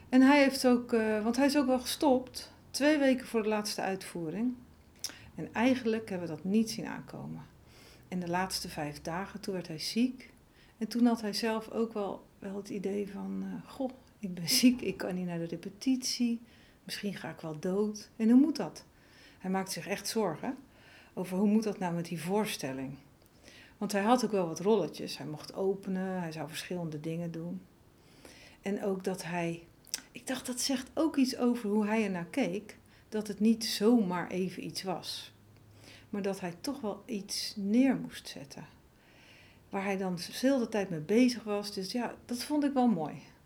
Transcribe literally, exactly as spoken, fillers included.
En hij heeft ook, uh, want hij is ook wel gestopt, twee weken voor de laatste uitvoering. En eigenlijk hebben we dat niet zien aankomen. En de laatste vijf dagen, toen werd hij ziek. En toen had hij zelf ook wel, wel het idee van, uh, goh, ik ben ziek, ik kan niet naar de repetitie. Misschien ga ik wel dood. En hoe moet dat? Hij maakt zich echt zorgen over hoe moet dat nou met die voorstelling. Want hij had ook wel wat rolletjes. Hij mocht openen, hij zou verschillende dingen doen. En ook dat hij, ik dacht dat zegt ook iets over hoe hij ernaar keek. Dat het niet zomaar even iets was. Maar dat hij toch wel iets neer moest zetten. Waar hij dan de hele tijd mee bezig was. Dus ja, dat vond ik wel mooi.